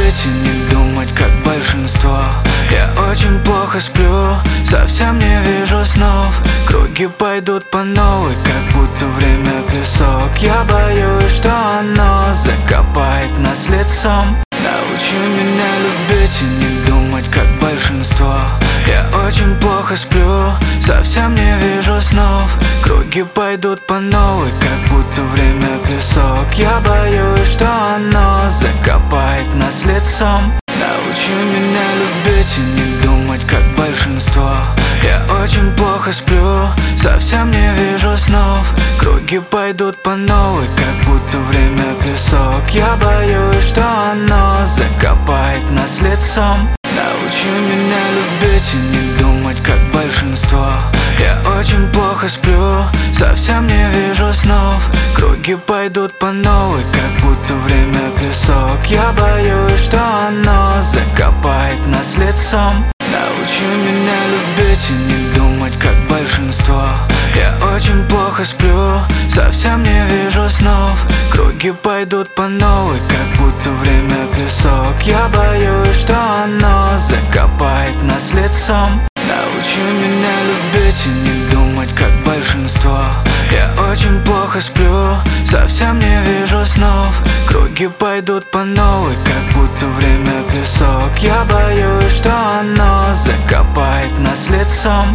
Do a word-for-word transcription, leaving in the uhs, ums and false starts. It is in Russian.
любить и не думать, как большинство. Я очень плохо сплю, совсем не вижу снов. Круги пойдут по новой, как будто время песок. Я боюсь, что оно закопает нас лицом. Научи меня любить и не думать, как большинство. Я очень плохо сплю, совсем не вижу снов. Круги пойдут по новой, как будто время песок. Я боюсь, что оно закопает нас лицом. Научи меня любить и не думать, как большинство. Я очень плохо сплю, совсем не вижу снов. Круги пойдут по новой, как будто время песок. Я боюсь, что оно закопает нас лицом. Научи меня любить и не думать, как большинство. Я очень плохо сплю, совсем не вижу снов. Круги пойдут по новой, как будто время песок. Я боюсь, что оно закопает нас лицом. Научи меня любить и не думать, как большинство. Я очень плохо сплю, совсем не вижу снов. Круги пойдут по новой, как будто время песок. Я боюсь, что оно закопает нас лицом. Научи меня любить и не думать, как большинство. Я очень плохо сплю, совсем не вижу снов. Круги пойдут по новой, как будто время песок. Я боюсь, что оно закопает нас лицом.